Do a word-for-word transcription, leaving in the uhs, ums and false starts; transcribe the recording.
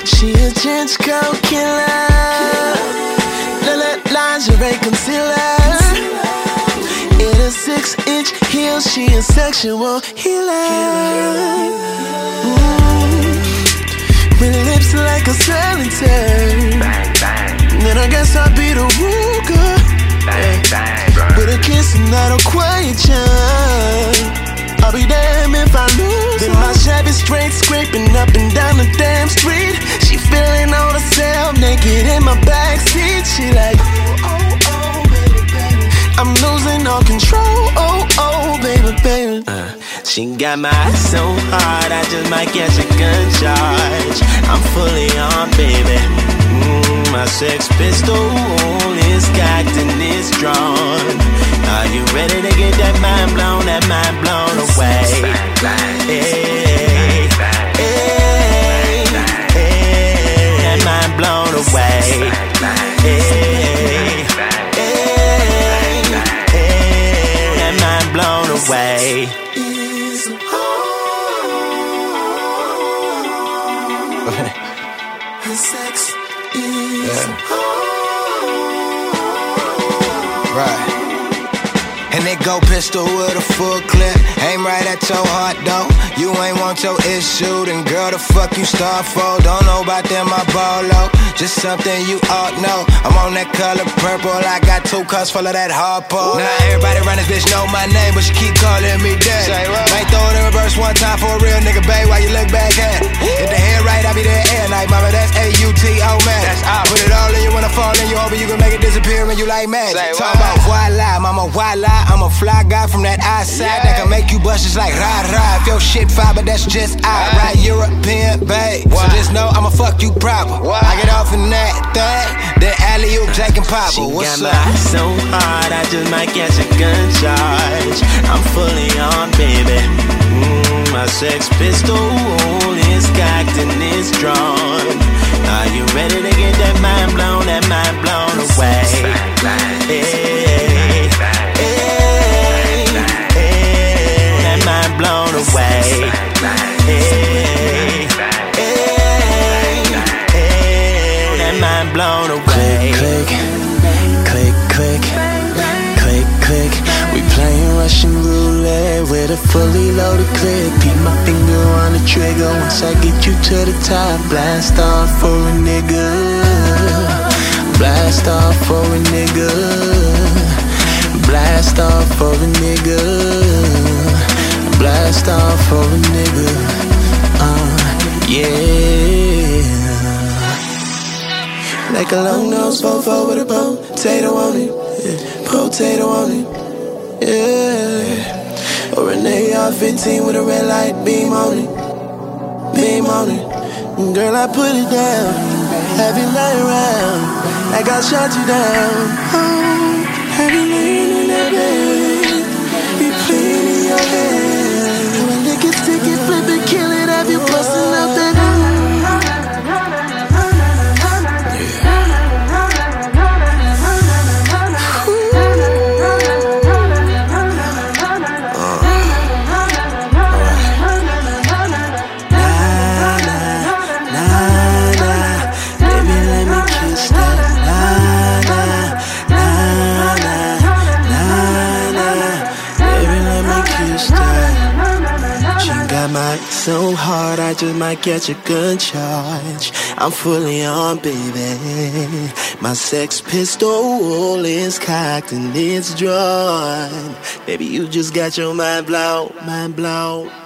She a trench coat killer. Lingerie concealer. In a six inch heel, she a sexual healer. Mm. With lips like a solitaire. Bang, bang. Then I guess I'll be the Ruger. Bang, bang, bro. With a kiss and not a quiet chime. I'll be damn if I lose. Then my Chevy straight scraping up and down the damn street. She feeling on herself, naked in my backseat. She like, oh, oh, oh, baby, baby. I'm losing all control, oh, oh, baby, baby. Uh, she got my eyes so hard, I just might catch a gun charge. I'm fully on, baby. Mm, my sex pistol is cocked and it's drawn. Are you ready to get that mind blown, that mind blown away? Bang, bang. Hey, Bang, hey, hey, that mind blown away. Hey, hey, hey, that mind blown away. Her sex is yeah. Right. And they go pistol with a full clip. Aim right at your heart though. You ain't want your issue, then girl the fuck you start for. Don't know about them, my bolo. Just something you ought know. I'm on that color purple. I got two cups full of that hardball. Now everybody around this bitch know my name, but she keep calling me daddy. Might throw it in reverse one time for a real nigga, babe, while you look back at it. If the head right, I be there air night, mama. That's A U T O man. That's I put it all in you when I fall in you, hoping you can make it disappear when you like magic. Talk about voila, mama, voila. I'm a fly guy from that outside yeah. that can make you bust just like rah rah. If your shit fire, but that's just I right European, babe. What? So just know I'ma fuck you proper. What? I get off in that thing, then alley oop, Jake and Papa. She What's got up? My eyes so hard, I just might catch a gun charge. I'm fully on, baby. Mm, my sex pistol is cocked and it's drawn. Are you ready to get that mind blown, that mind blown away? Hey, hey, hey, that mind blown away. Hey, hey, hey, that mind blown away. Click, click, click, click, click, click. We playing Russian roulette with a fully loaded clip. Keep my finger on the trigger. Once I get you to the top, blast off for a nigga. Blast off for a nigga. Blast off for a nigga. Blast off for a nigga. Uh, yeah. Like a long nose fofo with a potato on it. Yeah. Potato on it. Yeah. Or an A R fifteen with a red light beam on it. Beam on it. Girl, I put it down. Have you lying around like I shot you down. Oh, have you laying in that bed? Be playing in your head. You a lick it, stick it, flip it, kill it. Have you busting out that so hard, I just might catch a gun charge. I'm fully on, baby. My sex pistol is cocked and it's drawn. Baby, you just got your mind blown, mind blown.